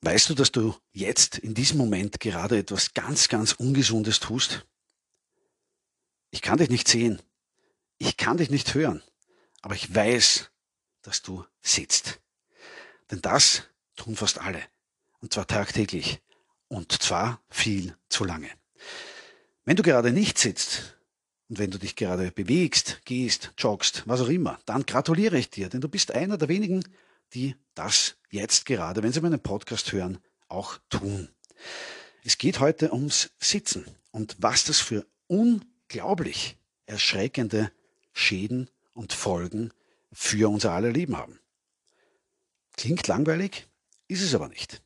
Weißt du, dass du jetzt in diesem Moment gerade etwas ganz, ganz Ungesundes tust? Ich kann dich nicht sehen, ich kann dich nicht hören, aber ich weiß, dass du sitzt. Denn das tun fast alle, und zwar tagtäglich, und zwar viel zu lange. Wenn du gerade nicht sitzt und wenn du dich gerade bewegst, gehst, joggst, was auch immer, dann gratuliere ich dir, denn du bist einer der wenigen, die das jetzt gerade, wenn sie meinen Podcast hören, auch tun. Es geht heute ums Sitzen und was das für unglaublich erschreckende Schäden und Folgen für unser aller Leben haben. Klingt langweilig, ist es aber nicht.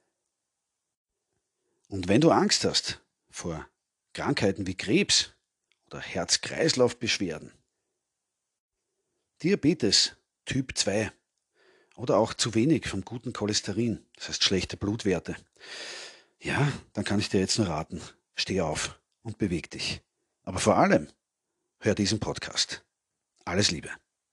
Und wenn du Angst hast vor Krankheiten wie Krebs oder Herz-Kreislauf-Beschwerden, Diabetes Typ 2 oder auch zu wenig vom guten Cholesterin, das heißt schlechte Blutwerte, ja, dann kann ich dir jetzt nur raten, steh auf und beweg dich. Aber vor allem, hör diesen Podcast. Alles Liebe.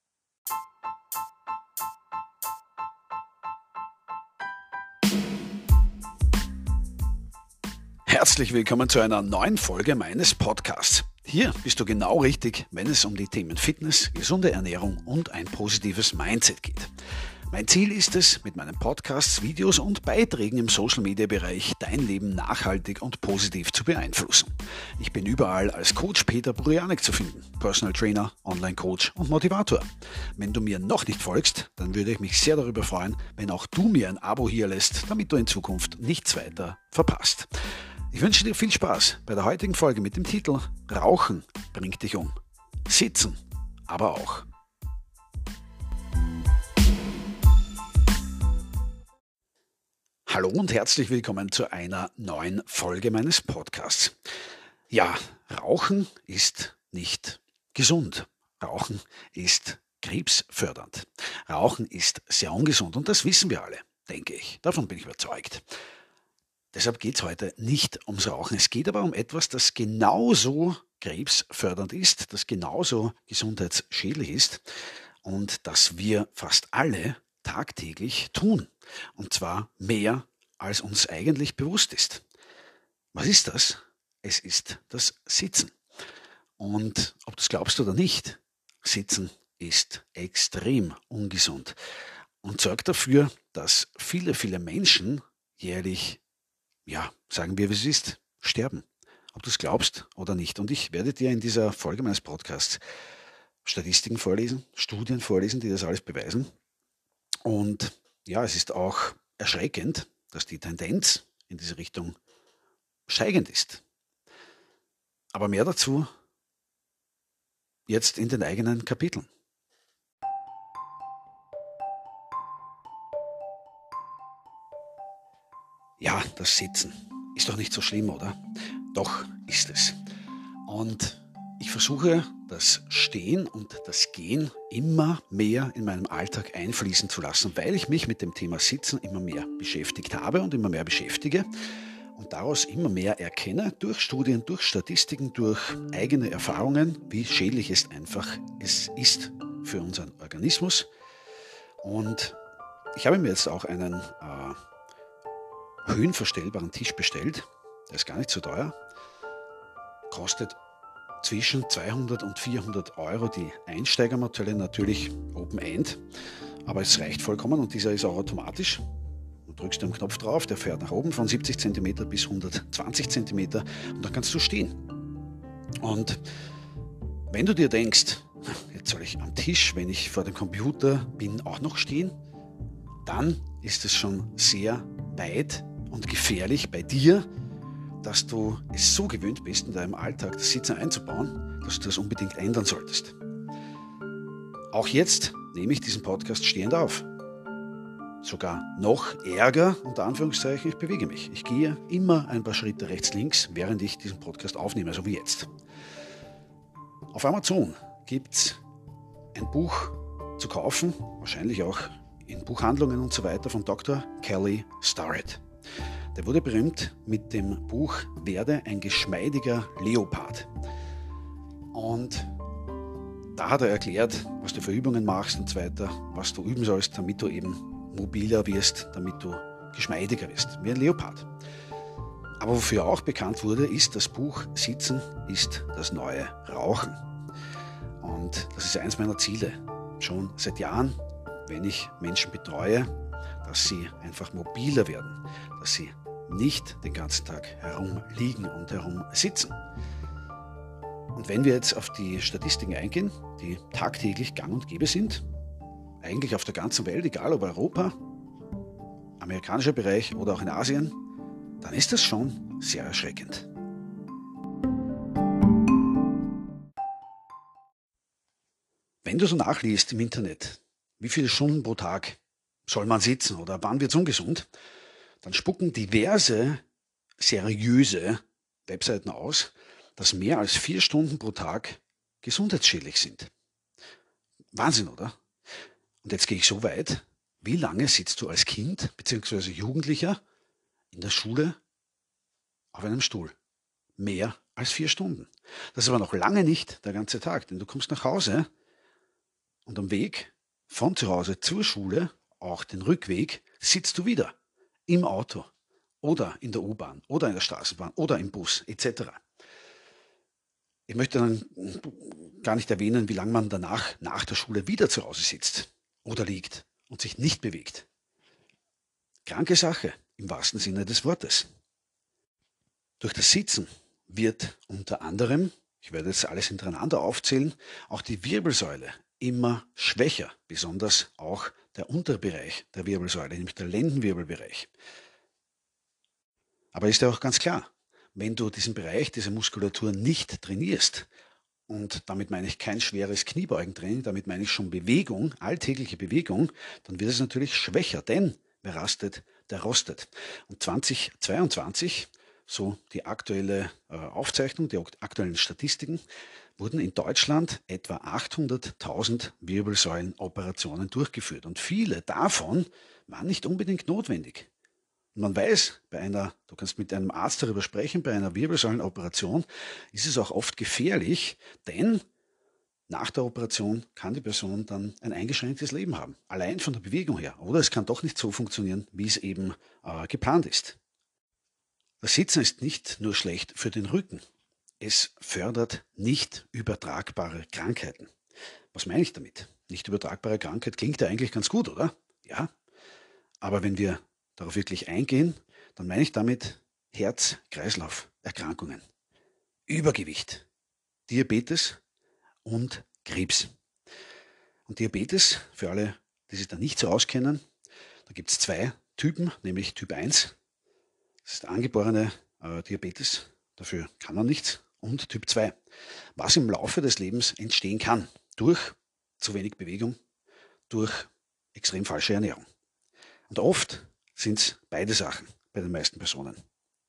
Herzlich willkommen zu einer neuen Folge meines Podcasts. Hier bist du genau richtig, wenn es um die Themen Fitness, gesunde Ernährung und ein positives Mindset geht. Mein Ziel ist es, mit meinen Podcasts, Videos und Beiträgen im Social-Media-Bereich dein Leben nachhaltig und positiv zu beeinflussen. Ich bin überall als Coach Peter Burjanek zu finden, Personal Trainer, Online-Coach und Motivator. Wenn du mir noch nicht folgst, dann würde ich mich sehr darüber freuen, wenn auch du mir ein Abo hier lässt, damit du in Zukunft nichts weiter verpasst. Ich wünsche dir viel Spaß bei der heutigen Folge mit dem Titel Rauchen bringt dich um. Sitzen aber auch. Hallo und herzlich willkommen zu einer neuen Folge meines Podcasts. Ja, Rauchen ist nicht gesund. Rauchen ist krebsfördernd. Rauchen ist sehr ungesund und das wissen wir alle, denke ich. Davon bin ich überzeugt. Deshalb geht es heute nicht ums Rauchen. Es geht aber um etwas, das genauso krebsfördernd ist, das genauso gesundheitsschädlich ist und das wir fast alle tagtäglich tun. Und zwar mehr, als uns eigentlich bewusst ist. Was ist das? Es ist das Sitzen. Und ob du es glaubst oder nicht, Sitzen ist extrem ungesund und sorgt dafür, dass viele, viele Menschen jährlich, sagen wir, wie es ist, sterben. Ob du es glaubst oder nicht. Und ich werde dir in dieser Folge meines Podcasts Statistiken vorlesen, Studien vorlesen, die das alles beweisen. Und ja, es ist auch erschreckend, dass die Tendenz in diese Richtung steigend ist. Aber mehr dazu jetzt in den eigenen Kapiteln. Ja, das Sitzen ist doch nicht so schlimm, oder? Doch ist es. Und ich versuche, das Stehen und das Gehen immer mehr in meinem Alltag einfließen zu lassen, weil ich mich mit dem Thema Sitzen immer mehr beschäftigt habe und immer mehr beschäftige und daraus immer mehr erkenne, durch Studien, durch Statistiken, durch eigene Erfahrungen, wie schädlich es ist für unseren Organismus. Und ich habe mir jetzt auch einen höhenverstellbaren Tisch bestellt. Der ist gar nicht so teuer. Kostet zwischen 200 und 400 Euro die Einsteigermodelle, natürlich Open End, aber es reicht vollkommen und dieser ist auch automatisch. Du drückst den Knopf drauf, der fährt nach oben von 70 cm bis 120 cm und dann kannst du stehen. Und wenn du dir denkst, jetzt soll ich am Tisch, wenn ich vor dem Computer bin, auch noch stehen, dann ist es schon sehr weit und gefährlich bei dir, dass du es so gewöhnt bist, in deinem Alltag das Sitzen einzubauen, dass du das unbedingt ändern solltest. Auch jetzt nehme ich diesen Podcast stehend auf. Sogar noch ärger, unter Anführungszeichen, ich bewege mich. Ich gehe immer ein paar Schritte rechts, links, während ich diesen Podcast aufnehme, so wie jetzt. Auf Amazon gibt es ein Buch zu kaufen, wahrscheinlich auch in Buchhandlungen und so weiter, von Dr. Kelly Starrett. Der wurde berühmt mit dem Buch Werde ein geschmeidiger Leopard. Und da hat er erklärt, was du für Übungen machst und so weiter, was du üben sollst, damit du eben mobiler wirst, damit du geschmeidiger wirst, wie ein Leopard. Aber wofür er auch bekannt wurde, ist das Buch Sitzen ist das neue Rauchen. Und das ist eins meiner Ziele, schon seit Jahren, wenn ich Menschen betreue, dass sie einfach mobiler werden, dass sie nicht den ganzen Tag herumliegen und herumsitzen. Und wenn wir jetzt auf die Statistiken eingehen, die tagtäglich gang und gäbe sind, eigentlich auf der ganzen Welt, egal ob Europa, amerikanischer Bereich oder auch in Asien, dann ist das schon sehr erschreckend. Wenn du so nachliest im Internet, wie viele Stunden pro Tag soll man sitzen oder wann wird es ungesund, dann spucken diverse seriöse Webseiten aus, dass mehr als 4 Stunden pro Tag gesundheitsschädlich sind. Wahnsinn, oder? Und jetzt gehe ich so weit, wie lange sitzt du als Kind bzw. Jugendlicher in der Schule auf einem Stuhl? Mehr als 4 Stunden. Das ist aber noch lange nicht der ganze Tag, denn du kommst nach Hause und am Weg von zu Hause zur Schule, auch den Rückweg, sitzt du wieder im Auto oder in der U-Bahn oder in der Straßenbahn oder im Bus etc. Ich möchte dann gar nicht erwähnen, wie lange man danach nach der Schule wieder zu Hause sitzt oder liegt und sich nicht bewegt. Kranke Sache im wahrsten Sinne des Wortes. Durch das Sitzen wird unter anderem, ich werde jetzt alles hintereinander aufzählen, auch die Wirbelsäule immer schwächer, besonders auch der untere Bereich der Wirbelsäule, nämlich der Lendenwirbelbereich. Aber ist ja auch ganz klar, wenn du diesen Bereich, diese Muskulatur nicht trainierst, und damit meine ich kein schweres Kniebeugentraining, damit meine ich schon Bewegung, alltägliche Bewegung, dann wird es natürlich schwächer, denn wer rastet, der rostet. Und 2022, so die aktuelle Aufzeichnung, die aktuellen Statistiken, wurden in Deutschland etwa 800.000 Wirbelsäulenoperationen durchgeführt. Und viele davon waren nicht unbedingt notwendig. Und man weiß, du kannst mit einem Arzt darüber sprechen, bei einer Wirbelsäulenoperation ist es auch oft gefährlich, denn nach der Operation kann die Person dann ein eingeschränktes Leben haben, allein von der Bewegung her. Oder es kann doch nicht so funktionieren, wie es eben geplant ist. Das Sitzen ist nicht nur schlecht für den Rücken, es fördert nicht übertragbare Krankheiten. Was meine ich damit? Nicht übertragbare Krankheit klingt ja eigentlich ganz gut, oder? Ja, aber wenn wir darauf wirklich eingehen, dann meine ich damit Herz-Kreislauf-Erkrankungen, Übergewicht, Diabetes und Krebs. Und Diabetes, für alle, die sich da nicht so auskennen, da gibt es 2 Typen, nämlich Typ 1, das ist angeborene Diabetes, dafür kann man nichts, und Typ 2, was im Laufe des Lebens entstehen kann, durch zu wenig Bewegung, durch extrem falsche Ernährung. Und oft sind es beide Sachen bei den meisten Personen.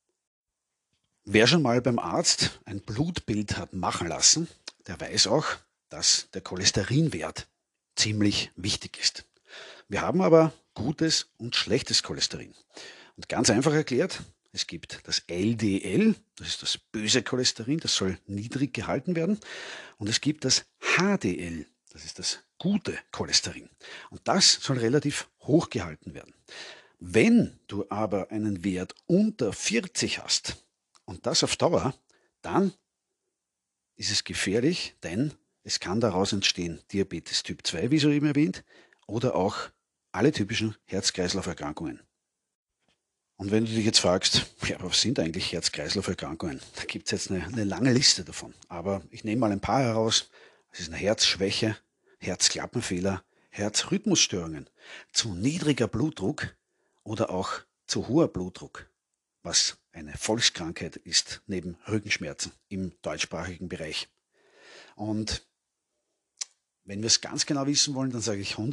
Wer schon mal beim Arzt ein Blutbild hat machen lassen, der weiß auch, dass der Cholesterinwert ziemlich wichtig ist. Wir haben aber gutes und schlechtes Cholesterin. Und ganz einfach erklärt, es gibt das LDL, das ist das böse Cholesterin, das soll niedrig gehalten werden. Und es gibt das HDL, das ist das gute Cholesterin. Und das soll relativ hoch gehalten werden. Wenn du aber einen Wert unter 40 hast und das auf Dauer, dann ist es gefährlich, denn es kann daraus entstehen Diabetes Typ 2, wie soeben erwähnt, oder auch alle typischen Herz-Kreislauf-Erkrankungen. Und wenn du dich jetzt fragst, ja, was sind eigentlich Herz-Kreislauf-Erkrankungen? Da gibt es jetzt eine lange Liste davon. Aber ich nehme mal ein paar heraus. Es ist eine Herzschwäche, Herzklappenfehler, Herzrhythmusstörungen, zu niedriger Blutdruck oder auch zu hoher Blutdruck, was eine Volkskrankheit ist neben Rückenschmerzen im deutschsprachigen Bereich. Und wenn wir es ganz genau wissen wollen, dann sage ich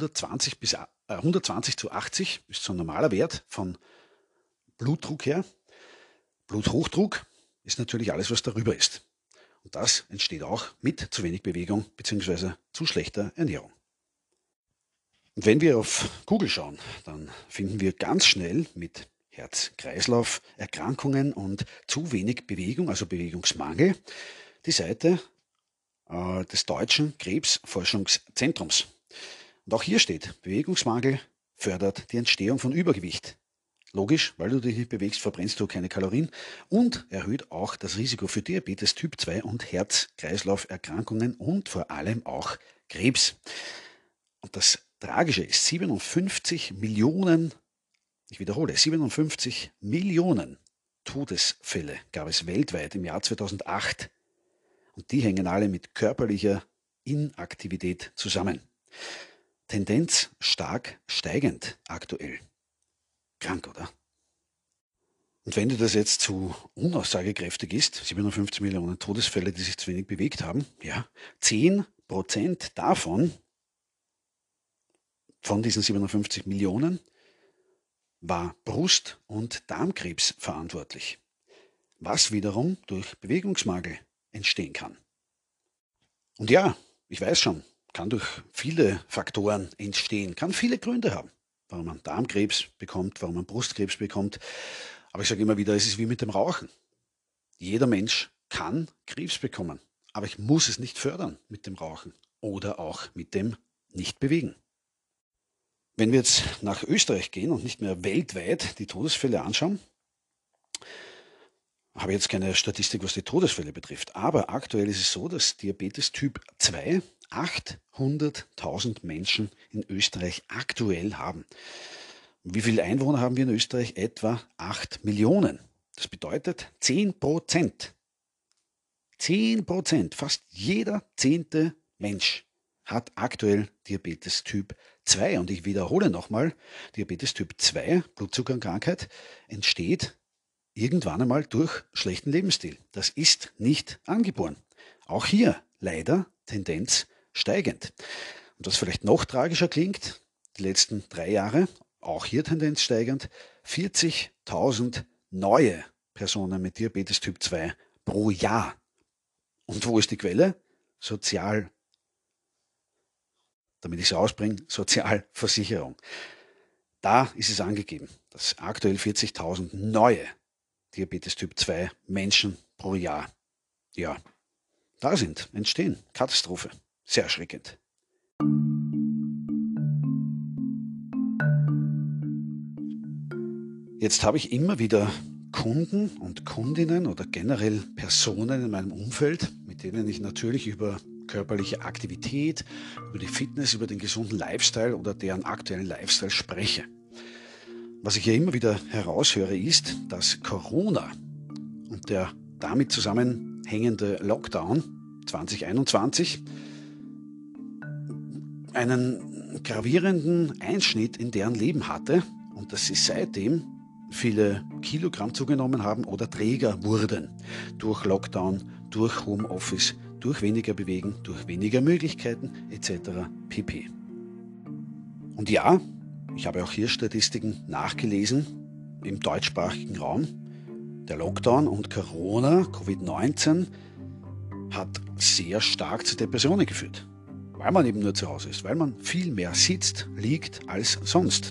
120 zu 80 ist so ein normaler Wert von Blutdruck her. Bluthochdruck ist natürlich alles, was darüber ist. Und das entsteht auch mit zu wenig Bewegung bzw. zu schlechter Ernährung. Und wenn wir auf Google schauen, dann finden wir ganz schnell mit Herz-Kreislauf-Erkrankungen und zu wenig Bewegung, also Bewegungsmangel, die Seite des Deutschen Krebsforschungszentrums. Und auch hier steht, Bewegungsmangel fördert die Entstehung von Übergewicht, Logisch, weil du dich nicht bewegst, verbrennst du keine Kalorien und erhöht auch das Risiko für Diabetes Typ 2 und Herz-Kreislauf-Erkrankungen und vor allem auch Krebs. Und das Tragische ist, 57 Millionen, ich wiederhole, 57 Millionen Todesfälle gab es weltweit im Jahr 2008. Und die hängen alle mit körperlicher Inaktivität zusammen. Tendenz stark steigend aktuell. Krank, oder? Und wenn dir das jetzt zu unaussagekräftig ist, 57 Millionen Todesfälle, die sich zu wenig bewegt haben, ja, 10% davon, von diesen 57 Millionen, war Brust- und Darmkrebs verantwortlich, was wiederum durch Bewegungsmangel entstehen kann. Und ja, ich weiß schon, kann durch viele Faktoren entstehen, kann viele Gründe haben, warum man Darmkrebs bekommt, warum man Brustkrebs bekommt. Aber ich sage immer wieder, es ist wie mit dem Rauchen. Jeder Mensch kann Krebs bekommen, aber ich muss es nicht fördern mit dem Rauchen oder auch mit dem Nicht-Bewegen. Wenn wir jetzt nach Österreich gehen und nicht mehr weltweit die Todesfälle anschauen, habe ich jetzt keine Statistik, was die Todesfälle betrifft, aber aktuell ist es so, dass Diabetes Typ 2 800.000 Menschen in Österreich aktuell haben. Wie viele Einwohner haben wir in Österreich? Etwa 8 Millionen. Das bedeutet 10%. 10%, fast jeder 10. Mensch hat aktuell Diabetes Typ 2. Und ich wiederhole nochmal, Diabetes Typ 2, Blutzuckerkrankheit, entsteht irgendwann einmal durch schlechten Lebensstil. Das ist nicht angeboren. Auch hier leider Tendenz steigend. Und was vielleicht noch tragischer klingt, die letzten 3 Jahre, auch hier Tendenz steigend, 40.000 neue Personen mit Diabetes Typ 2 pro Jahr. Und wo ist die Quelle? Damit ich es ausbringe, Sozialversicherung. Da ist es angegeben, dass aktuell 40.000 neue Diabetes Typ 2 Menschen pro Jahr, ja, da sind, entstehen. Katastrophe. Sehr erschreckend. Jetzt habe ich immer wieder Kunden und Kundinnen oder generell Personen in meinem Umfeld, mit denen ich natürlich über körperliche Aktivität, über die Fitness, über den gesunden Lifestyle oder deren aktuellen Lifestyle spreche. Was ich hier immer wieder heraushöre, ist, dass Corona und der damit zusammenhängende Lockdown 2021 einen gravierenden Einschnitt in deren Leben hatte und dass sie seitdem viele Kilogramm zugenommen haben oder träger wurden durch Lockdown, durch Homeoffice, durch weniger Bewegen, durch weniger Möglichkeiten etc. pp. Und ja, ich habe auch hier Statistiken nachgelesen im deutschsprachigen Raum. Der Lockdown und Corona, Covid-19, hat sehr stark zu Depressionen geführt, weil man eben nur zu Hause ist, weil man viel mehr sitzt, liegt als sonst.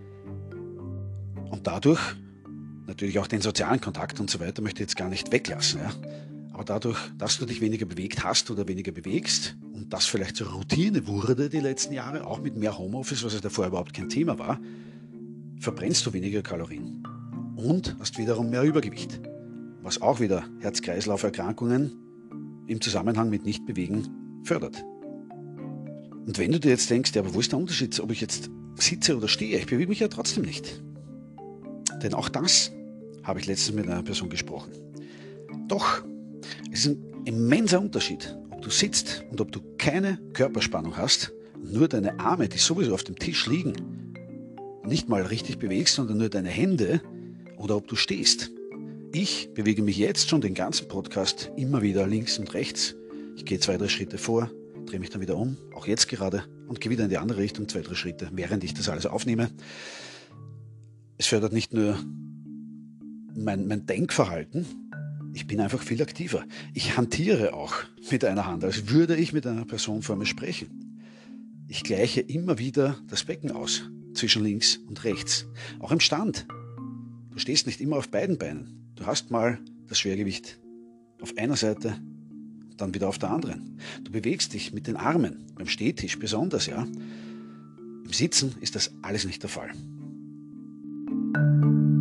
Und dadurch natürlich auch den sozialen Kontakt und so weiter möchte ich jetzt gar nicht weglassen. Ja? Aber dadurch, dass du dich weniger bewegt hast oder weniger bewegst und das vielleicht zur Routine wurde die letzten Jahre, auch mit mehr Homeoffice, was ja davor überhaupt kein Thema war, verbrennst du weniger Kalorien und hast wiederum mehr Übergewicht, was auch wieder Herz-Kreislauf-Erkrankungen im Zusammenhang mit Nichtbewegen fördert. Und wenn du dir jetzt denkst, ja, aber wo ist der Unterschied, ob ich jetzt sitze oder stehe? Ich bewege mich ja trotzdem nicht. Denn auch das habe ich letztens mit einer Person gesprochen. Doch, es ist ein immenser Unterschied, ob du sitzt und ob du keine Körperspannung hast und nur deine Arme, die sowieso auf dem Tisch liegen, nicht mal richtig bewegst, sondern nur deine Hände, oder ob du stehst. Ich bewege mich jetzt schon den ganzen Podcast immer wieder links und rechts. Ich gehe 2, 3 Schritte vor, drehe mich dann wieder um, auch jetzt gerade, und gehe wieder in die andere Richtung, 2, 3 Schritte, während ich das alles aufnehme. Es fördert nicht nur mein Denkverhalten, ich bin einfach viel aktiver. Ich hantiere auch mit einer Hand, als würde ich mit einer Person vor mir sprechen. Ich gleiche immer wieder das Becken aus, zwischen links und rechts. Auch im Stand. Du stehst nicht immer auf beiden Beinen. Du hast mal das Schwergewicht auf einer Seite, dann wieder auf der anderen. Du bewegst dich mit den Armen, beim Stehtisch besonders, ja. Im Sitzen ist das alles nicht der Fall.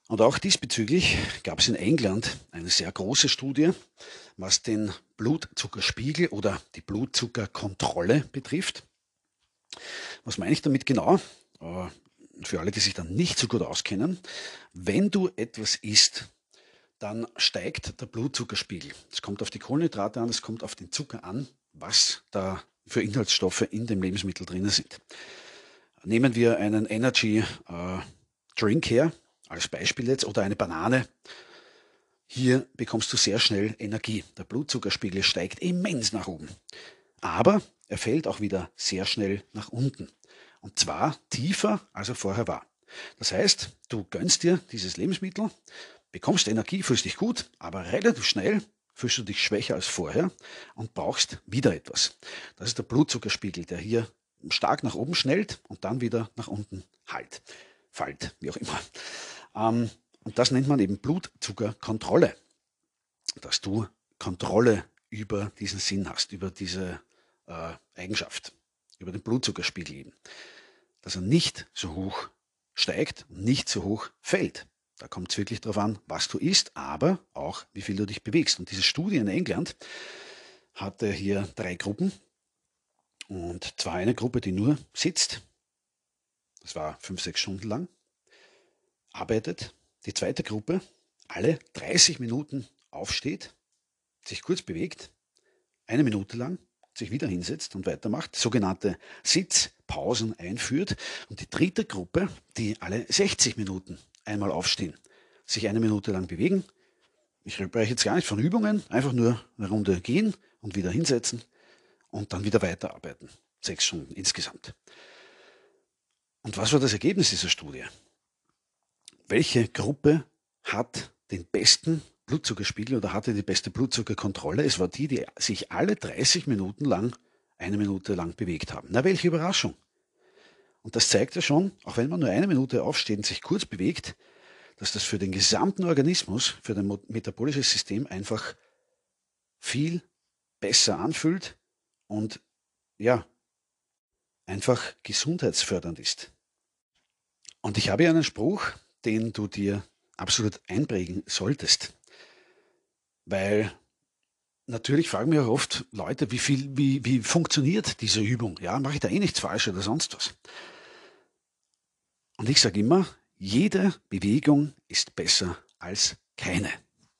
Und auch diesbezüglich gab es in England eine sehr große Studie, was den Blutzuckerspiegel oder die Blutzuckerkontrolle betrifft. Was meine ich damit genau? Für alle, die sich dann nicht so gut auskennen, wenn du etwas isst, dann steigt der Blutzuckerspiegel. Es kommt auf die Kohlenhydrate an, es kommt auf den Zucker an, was da für Inhaltsstoffe in dem Lebensmittel drin sind. Nehmen wir einen Energy Drink her, als Beispiel jetzt, oder eine Banane. Hier bekommst du sehr schnell Energie. Der Blutzuckerspiegel steigt immens nach oben. Aber er fällt auch wieder sehr schnell nach unten. Und zwar tiefer, als er vorher war. Das heißt, du gönnst dir dieses Lebensmittel, bekommst Energie, fühlst dich gut, aber relativ schnell fühlst du dich schwächer als vorher und brauchst wieder etwas. Das ist der Blutzuckerspiegel, der hier stark nach oben schnellt und dann wieder nach unten fällt, wie auch immer. Und das nennt man eben Blutzuckerkontrolle, dass du Kontrolle über diesen Sinn hast, über diese Eigenschaft, über den Blutzuckerspiegel eben, dass er nicht so hoch steigt und nicht so hoch fällt. Da kommt es wirklich darauf an, was du isst, aber auch, wie viel du dich bewegst. Und diese Studie in England hatte hier 3 Gruppen. Und zwar eine Gruppe, die nur sitzt, das war 5-6 Stunden lang, arbeitet. Die zweite Gruppe, alle 30 Minuten aufsteht, sich kurz bewegt, 1 Minute lang, sich wieder hinsetzt und weitermacht, sogenannte Sitzpausen einführt. Und die dritte Gruppe, die alle 60 Minuten einmal aufstehen, sich 1 Minute lang bewegen. Ich spreche jetzt gar nicht von Übungen, einfach nur eine Runde gehen und wieder hinsetzen und dann wieder weiterarbeiten. 6 Stunden insgesamt. Und was war das Ergebnis dieser Studie? Welche Gruppe hat den besten Blutzuckerspiegel oder hatte die beste Blutzuckerkontrolle? Es war die, die sich alle 30 Minuten lang 1 Minute lang bewegt haben. Na, welche Überraschung! Und das zeigt ja schon, auch wenn man nur 1 Minute aufsteht und sich kurz bewegt, dass das für den gesamten Organismus, für das metabolische System einfach viel besser anfühlt und ja, einfach gesundheitsfördernd ist. Und ich habe hier einen Spruch, den du dir absolut einprägen solltest. Weil natürlich fragen mich auch oft Leute, wie funktioniert diese Übung? Ja, mache ich da eh nichts falsch oder sonst was? Und ich sage immer, jede Bewegung ist besser als keine.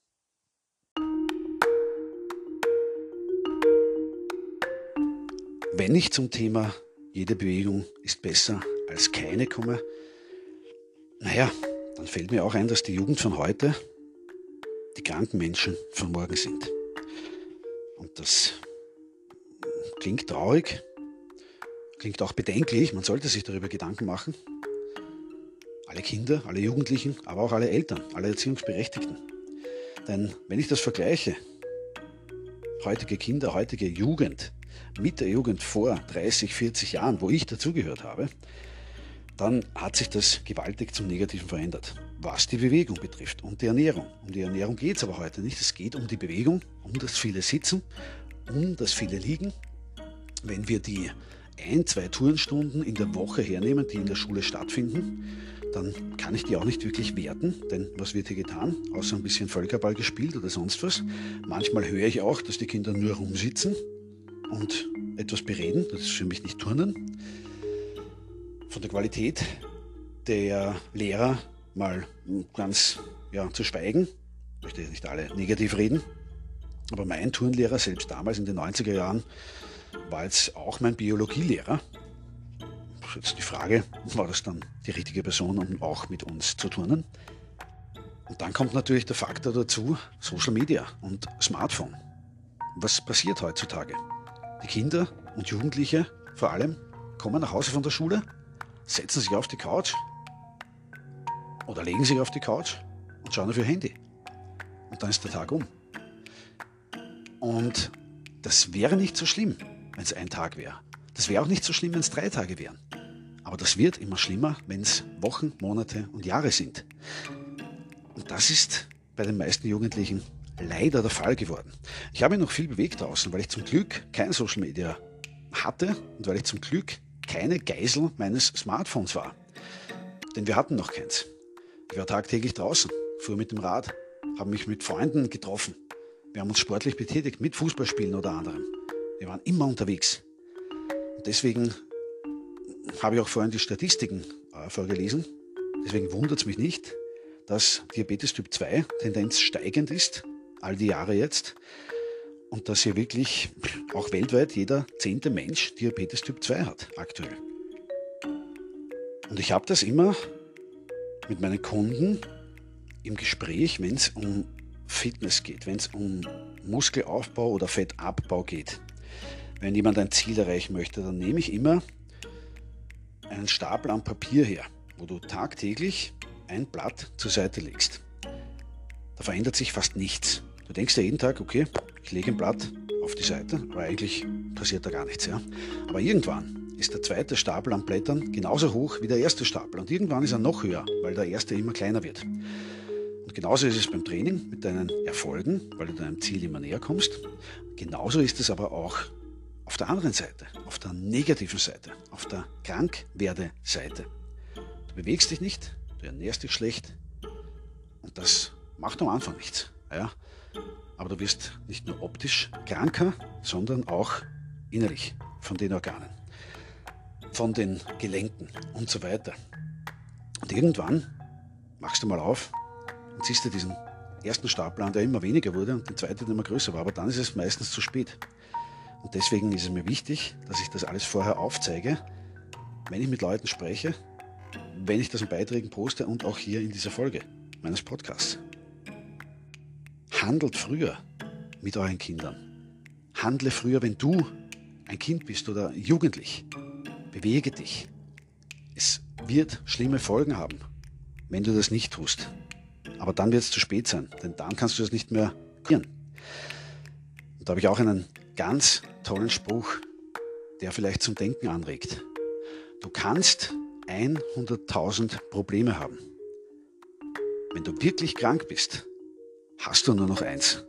Wenn ich zum Thema jede Bewegung ist besser als keine komme, naja, dann fällt mir auch ein, dass die Jugend von heute die kranken Menschen von morgen sind. Und das klingt traurig, klingt auch bedenklich, man sollte sich darüber Gedanken machen. Alle Kinder, alle Jugendlichen, aber auch alle Eltern, alle Erziehungsberechtigten. Denn wenn ich das vergleiche, heutige Kinder, heutige Jugend mit der Jugend vor 30, 40 Jahren, wo ich dazugehört habe, dann hat sich das gewaltig zum Negativen verändert, was die Bewegung betrifft und die Ernährung. Um die Ernährung geht es aber heute nicht. Es geht um die Bewegung, um das viele Sitzen, um das viele Liegen. Wenn wir die 1-2 Turnstunden in der Woche hernehmen, die in der Schule stattfinden, dann kann ich die auch nicht wirklich werten, denn was wird hier getan? Außer ein bisschen Völkerball gespielt oder sonst was. Manchmal höre ich auch, dass die Kinder nur rumsitzen und etwas bereden. Das ist für mich nicht Turnen. Von der Qualität der Lehrer mal ganz zu schweigen. Ich möchte nicht alle negativ reden, aber mein Turnlehrer, selbst damals in den 90er Jahren, war jetzt auch mein Biologielehrer. Jetzt die Frage, war das dann die richtige Person, um auch mit uns zu turnen? Und dann kommt natürlich der Faktor dazu, Social Media und Smartphone. Was passiert heutzutage? Die Kinder und Jugendliche vor allem kommen nach Hause von der Schule, setzen sich auf die Couch oder legen sich auf die Couch und schauen auf ihr Handy. Und dann ist der Tag um. Und das wäre nicht so schlimm, wenn es ein Tag wäre. Das wäre auch nicht so schlimm, wenn es 3 Tage wären. Aber das wird immer schlimmer, wenn es Wochen, Monate und Jahre sind. Und das ist bei den meisten Jugendlichen leider der Fall geworden. Ich habe mich noch viel bewegt draußen, weil ich zum Glück kein Social Media hatte und weil ich zum Glück keine Geisel meines Smartphones war. Denn wir hatten noch keins. Ich war tagtäglich draußen, fuhr mit dem Rad, habe mich mit Freunden getroffen. Wir haben uns sportlich betätigt, mit Fußballspielen oder anderem. Wir waren immer unterwegs. Und deswegen habe ich auch vorhin die Statistiken vorgelesen. Deswegen wundert es mich nicht, dass Diabetes Typ 2 Tendenz steigend ist, all die Jahre jetzt. Und dass hier wirklich auch weltweit jeder 10. Mensch Diabetes Typ 2 hat, aktuell. Und ich habe das immer mit meinen Kunden im Gespräch, wenn es um Fitness geht, wenn es um Muskelaufbau oder Fettabbau geht. Wenn jemand ein Ziel erreichen möchte, dann nehme ich immer einen Stapel an Papier her, wo du tagtäglich ein Blatt zur Seite legst. Da verändert sich fast nichts. Du denkst ja jeden Tag, okay, ich lege ein Blatt auf die Seite, aber eigentlich passiert da gar nichts. Ja? Aber irgendwann ist der zweite Stapel an Blättern genauso hoch wie der erste Stapel. Und irgendwann ist er noch höher, weil der erste immer kleiner wird. Und genauso ist es beim Training mit deinen Erfolgen, weil du deinem Ziel immer näher kommst. Genauso ist es aber auch auf der anderen Seite, auf der negativen Seite, auf der Krankwerdeseite. Du bewegst dich nicht, du ernährst dich schlecht und das macht am Anfang nichts. Ja? Aber du wirst nicht nur optisch kranker, sondern auch innerlich von den Organen, von den Gelenken und so weiter. Und irgendwann machst du mal auf und siehst dir diesen ersten Stapel an, der immer weniger wurde und den zweiten, der immer größer war. Aber dann ist es meistens zu spät. Und deswegen ist es mir wichtig, dass ich das alles vorher aufzeige, wenn ich mit Leuten spreche, wenn ich das in Beiträgen poste und auch hier in dieser Folge meines Podcasts. Handelt früher mit euren Kindern. Handle früher, wenn du ein Kind bist oder jugendlich. Bewege dich. Es wird schlimme Folgen haben, wenn du das nicht tust. Aber dann wird es zu spät sein, denn dann kannst du das nicht mehr korrigieren. Und da habe ich auch einen ganz tollen Spruch, der vielleicht zum Denken anregt. Du kannst 100.000 Probleme haben. Wenn du wirklich krank bist, hast du nur noch eins.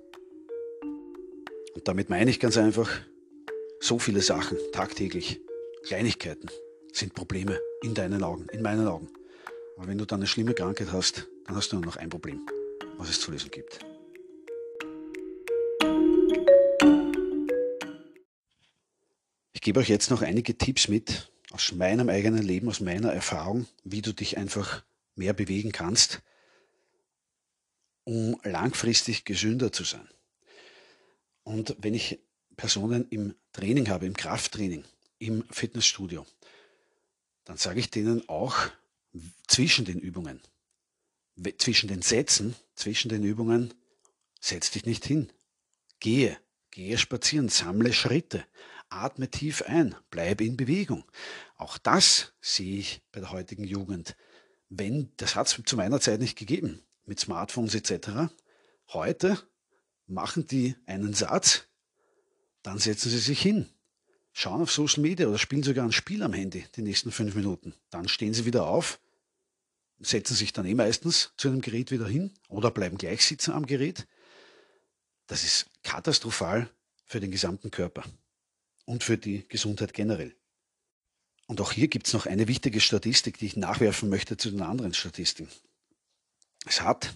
Und damit meine ich ganz einfach, so viele Sachen tagtäglich, Kleinigkeiten sind Probleme in deinen Augen, in meinen Augen. Aber wenn du dann eine schlimme Krankheit hast, dann hast du nur noch ein Problem, was es zu lösen gibt. Ich gebe euch jetzt noch einige Tipps mit aus meinem eigenen Leben, aus meiner Erfahrung, wie du dich einfach mehr bewegen kannst, um langfristig gesünder zu sein. Und wenn ich Personen im Training habe, im Krafttraining, im Fitnessstudio, dann sage ich denen auch zwischen den Übungen, zwischen den Sätzen, zwischen den Übungen, setz dich nicht hin. Gehe spazieren, sammle Schritte, atme tief ein, bleibe in Bewegung. Auch das sehe ich bei der heutigen Jugend. Das hat es zu meiner Zeit nicht gegeben, mit Smartphones etc. Heute machen die einen Satz, dann setzen sie sich hin, schauen auf Social Media oder spielen sogar ein Spiel am Handy die nächsten 5 Minuten. Dann stehen sie wieder auf, setzen sich dann meistens zu einem Gerät wieder hin oder bleiben gleich sitzen am Gerät. Das ist katastrophal für den gesamten Körper und für die Gesundheit generell. Und auch hier gibt es noch eine wichtige Statistik, die ich nachwerfen möchte zu den anderen Statistiken. Es hat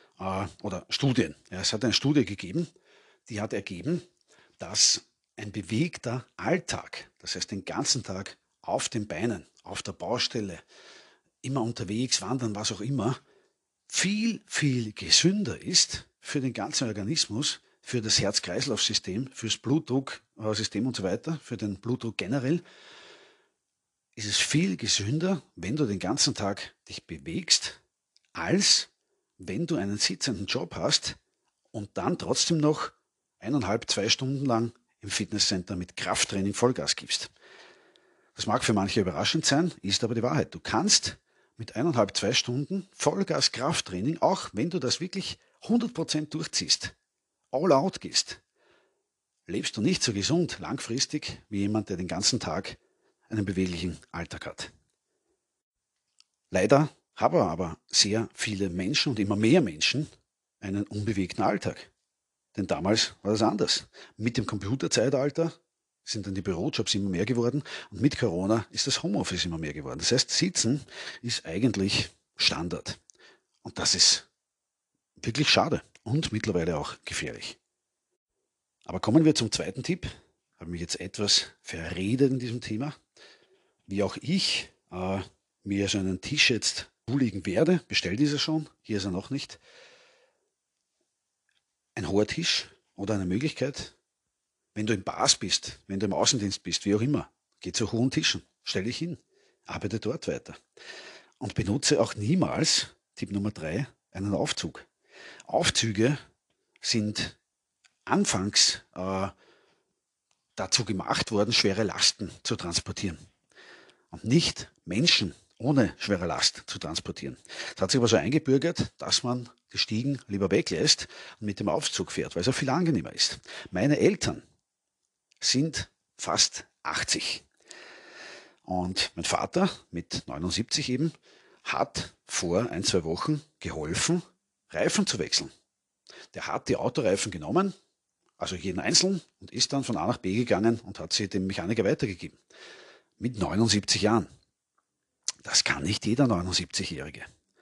eine Studie gegeben, die hat ergeben, dass ein bewegter Alltag, das heißt den ganzen Tag auf den Beinen, auf der Baustelle, immer unterwegs, wandern, was auch immer, viel, viel gesünder ist für den ganzen Organismus, für das Herz-Kreislauf-System, fürs Blutdrucksystem und so weiter, für den Blutdruck generell, ist es viel gesünder, wenn du den ganzen Tag dich bewegst, als wenn du einen sitzenden Job hast und dann trotzdem noch 1,5, 2 Stunden lang im Fitnesscenter mit Krafttraining Vollgas gibst. Das mag für manche überraschend sein, ist aber die Wahrheit. Du kannst mit 1,5, 2 Stunden Vollgas Krafttraining, auch wenn du das wirklich 100% durchziehst, all out gehst, lebst du nicht so gesund langfristig wie jemand, der den ganzen Tag einen beweglichen Alltag hat. Leider haben aber sehr viele Menschen und immer mehr Menschen einen unbewegten Alltag. Denn damals war das anders. Mit dem Computerzeitalter sind dann die Bürojobs immer mehr geworden und mit Corona ist das Homeoffice immer mehr geworden. Das heißt, Sitzen ist eigentlich Standard. Und das ist wirklich schade und mittlerweile auch gefährlich. Aber kommen wir zum zweiten Tipp. Ich habe mich jetzt etwas verredet in diesem Thema. Wie auch ich mir so einen Tisch jetzt zulegen werde, bestellt ist er schon, hier ist er noch nicht. Ein hoher Tisch oder eine Möglichkeit, wenn du im Bars bist, wenn du im Außendienst bist, wie auch immer, geh zu hohen Tischen, stell dich hin, arbeite dort weiter. Und benutze auch niemals, Tipp Nummer 3, einen Aufzug. Aufzüge sind anfangs dazu gemacht worden, schwere Lasten zu transportieren. Und nicht Menschen ohne schwere Last zu transportieren. Es hat sich aber so eingebürgert, dass man die Stiegen lieber weglässt und mit dem Aufzug fährt, weil es auch viel angenehmer ist. Meine Eltern sind fast 80. Und mein Vater mit 79 eben hat vor 1-2 Wochen geholfen, Reifen zu wechseln. Der hat die Autoreifen genommen, also jeden einzeln, und ist dann von A nach B gegangen und hat sie dem Mechaniker weitergegeben. Mit 79 Jahren. Das kann nicht jeder 79-Jährige.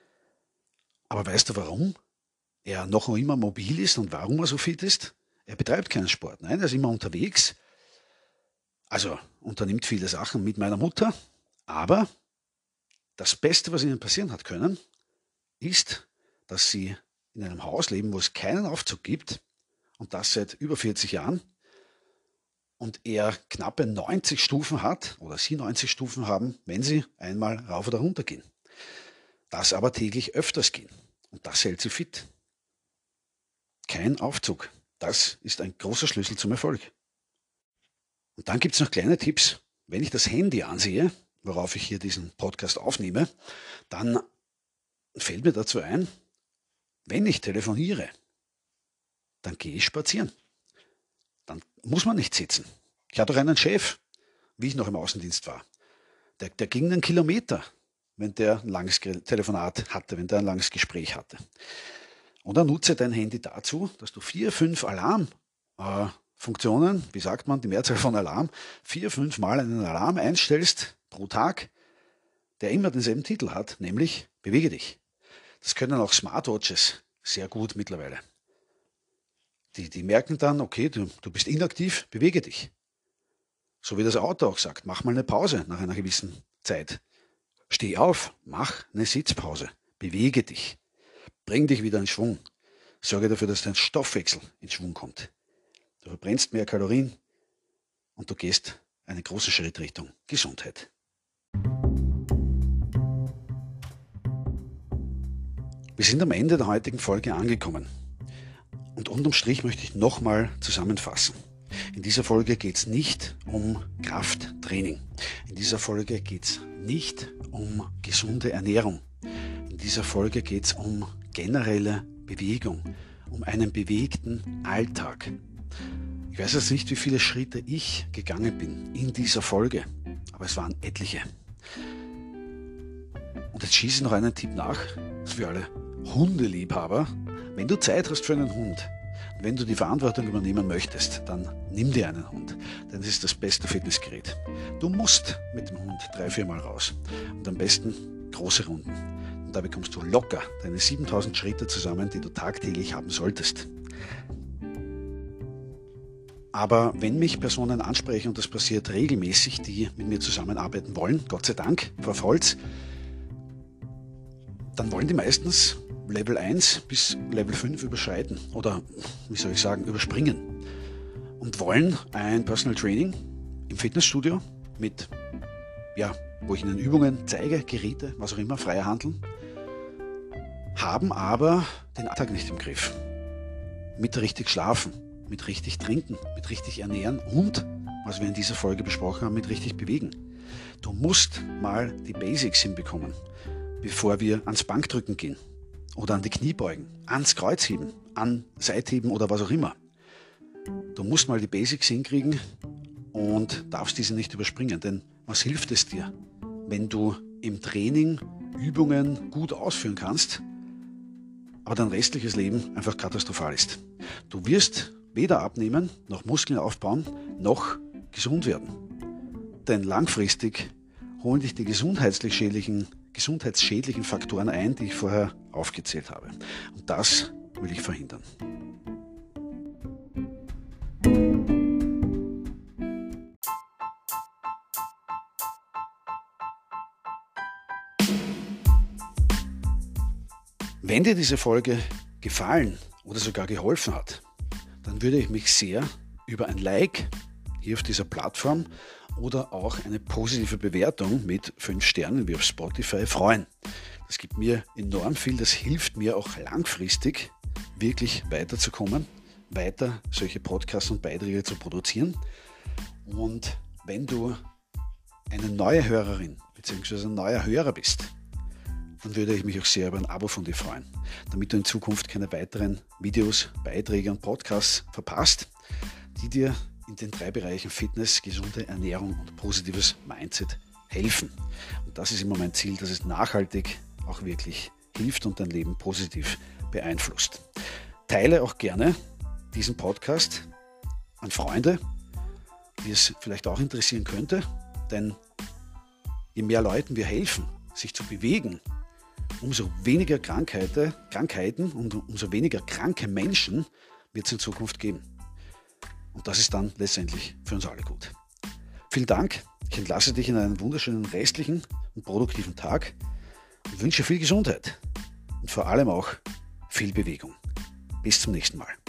Aber weißt du, warum er noch immer mobil ist und warum er so fit ist? Er betreibt keinen Sport. Nein, er ist immer unterwegs. Also unternimmt viele Sachen mit meiner Mutter. Aber das Beste, was ihnen passieren hat können, ist, dass sie in einem Haus leben, wo es keinen Aufzug gibt. Und das seit über 40 Jahren. Und er knappe 90 Stufen hat, oder sie 90 Stufen haben, wenn sie einmal rauf oder runter gehen. Das aber täglich öfters gehen. Und das hält sie fit. Kein Aufzug. Das ist ein großer Schlüssel zum Erfolg. Und dann gibt es noch kleine Tipps. Wenn ich das Handy ansehe, worauf ich hier diesen Podcast aufnehme, dann fällt mir dazu ein, wenn ich telefoniere, dann gehe ich spazieren. Dann muss man nicht sitzen. Ich hatte auch einen Chef, wie ich noch im Außendienst war. Der ging einen Kilometer, wenn der ein langes Telefonat hatte, wenn der ein langes Gespräch hatte. Und dann nutze dein Handy dazu, dass du 4-5 Alarmfunktionen, wie sagt man, die Mehrzahl von Alarm, 4-5 Mal einen Alarm einstellst pro Tag, der immer denselben Titel hat, nämlich bewege dich. Das können auch Smartwatches sehr gut mittlerweile. Die merken dann, okay, du bist inaktiv, bewege dich. So wie das Auto auch sagt, mach mal eine Pause nach einer gewissen Zeit. Steh auf, mach eine Sitzpause, bewege dich, bring dich wieder in Schwung. Sorge dafür, dass dein Stoffwechsel in Schwung kommt. Du verbrennst mehr Kalorien und du gehst einen großen Schritt Richtung Gesundheit. Wir sind am Ende der heutigen Folge angekommen. Und unterm Strich möchte ich nochmal zusammenfassen. In dieser Folge geht es nicht um Krafttraining. In dieser Folge geht es nicht um gesunde Ernährung. In dieser Folge geht es um generelle Bewegung, um einen bewegten Alltag. Ich weiß jetzt nicht, wie viele Schritte ich gegangen bin in dieser Folge, aber es waren etliche. Und jetzt schieße ich noch einen Tipp nach für alle Hundeliebhaber. Wenn du Zeit hast für einen Hund, wenn du die Verantwortung übernehmen möchtest, dann nimm dir einen Hund, denn es ist das beste Fitnessgerät. Du musst mit dem Hund 3-4 Mal raus und am besten große Runden. Und da bekommst du locker deine 7000 Schritte zusammen, die du tagtäglich haben solltest. Aber wenn mich Personen ansprechen, und das passiert regelmäßig, die mit mir zusammenarbeiten wollen, Gott sei Dank, Frau Volz, dann wollen die meistens Level 1 bis Level 5 überschreiten oder, wie soll ich sagen, überspringen und wollen ein Personal Training im Fitnessstudio mit, wo ich ihnen Übungen zeige, Geräte, was auch immer, freier handeln, haben aber den Alltag nicht im Griff. Mit richtig schlafen, mit richtig trinken, mit richtig ernähren und, was wir in dieser Folge besprochen haben, mit richtig bewegen. Du musst mal die Basics hinbekommen, bevor wir ans Bankdrücken gehen. Oder an die Kniebeugen, ans Kreuzheben, an Seitheben oder was auch immer. Du musst mal die Basics hinkriegen und darfst diese nicht überspringen. Denn was hilft es dir, wenn du im Training Übungen gut ausführen kannst, aber dein restliches Leben einfach katastrophal ist? Du wirst weder abnehmen, noch Muskeln aufbauen, noch gesund werden. Denn langfristig holen dich die gesundheitsschädlichen Faktoren ein, die ich vorher aufgezählt habe. Und das will ich verhindern. Wenn dir diese Folge gefallen oder sogar geholfen hat, dann würde ich mich sehr über ein Like hier auf dieser Plattform oder auch eine positive Bewertung mit 5 Sternen wie auf Spotify freuen. Das gibt mir enorm viel, das hilft mir auch langfristig wirklich weiterzukommen, weiter solche Podcasts und Beiträge zu produzieren. Und wenn du eine neue Hörerin bzw. ein neuer Hörer bist, dann würde ich mich auch sehr über ein Abo von dir freuen, damit du in Zukunft keine weiteren Videos, Beiträge und Podcasts verpasst, die dir in den 3 Bereichen Fitness, gesunde Ernährung und positives Mindset helfen. Und das ist immer mein Ziel, dass es nachhaltig auch wirklich hilft und dein Leben positiv beeinflusst. Teile auch gerne diesen Podcast an Freunde, die es vielleicht auch interessieren könnte, denn je mehr Leuten wir helfen, sich zu bewegen, umso weniger Krankheiten und umso weniger kranke Menschen wird es in Zukunft geben. Und das ist dann letztendlich für uns alle gut. Vielen Dank. Ich entlasse dich in einen wunderschönen restlichen und produktiven Tag und wünsche viel Gesundheit und vor allem auch viel Bewegung. Bis zum nächsten Mal.